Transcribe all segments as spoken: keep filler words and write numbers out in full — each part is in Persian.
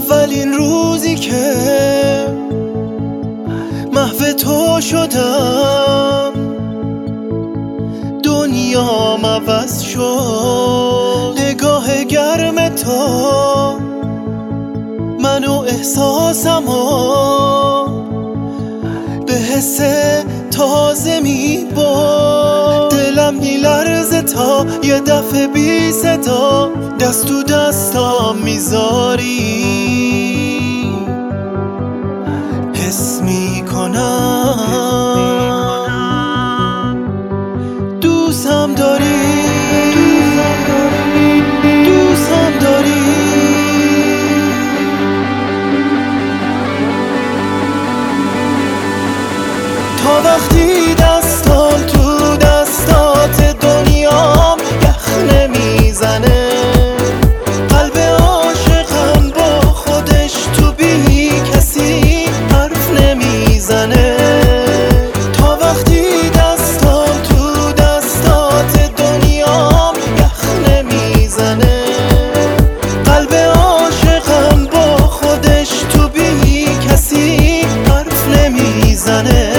اولین روزی که محو تو شدم دنیام عوض شد. نگاه گرم تو منو احساسمو به حس تازه میبرد. دلم میلرزه تا یه دفعه بی صدا دست تو دستام میذاری. حس میکنم دوستم داری، دوستم داری. تا وقتی دستام تو دستات دنیام یخ نمیزنه. قلب عاشقم با خودش تو بی کسی حرف نمیزنه. تا وقتی دستام تو دستات دنیام یخ نمیزنه. قلب عاشقم با خودش تو بی کسی حرف نمیزنه.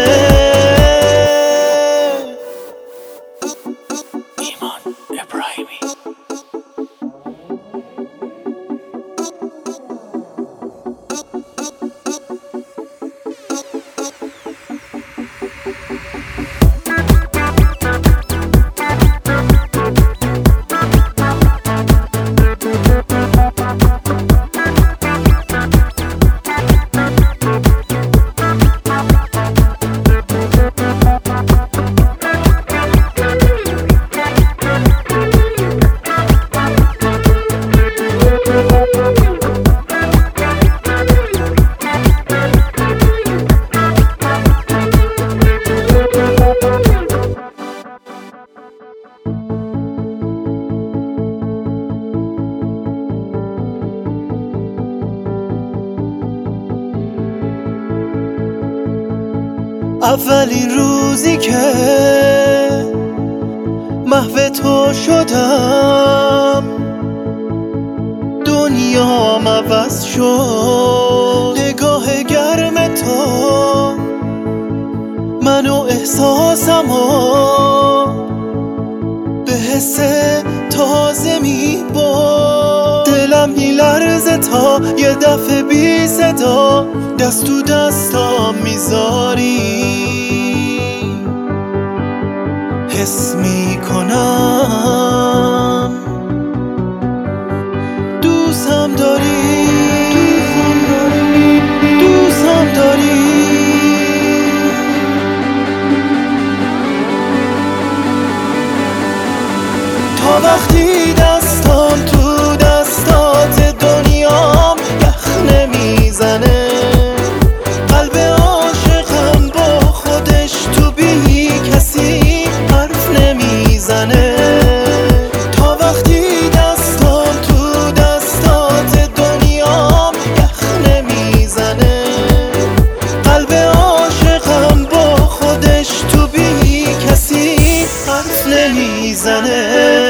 اولین روزی که محو تو شدم دنیام عوض شد. نگاه گرم تو منو احساسمو به حس تازه میبرد. دلم میلرزه تا یه دفعه بی صدا دست تو دستام میذاری. حس میکنم دوستم داری، دوستم داری. تا وقتی دستام تو دستات دنیام یخ نمیزنه. قلب عاشقم با خودش تو بی کسی حرف نمیزنه. تا وقتی دستام تو دستات دنیام یخ نمیزنه. قلب عاشقم با خودش تو بی کسی حرف نمیزنه.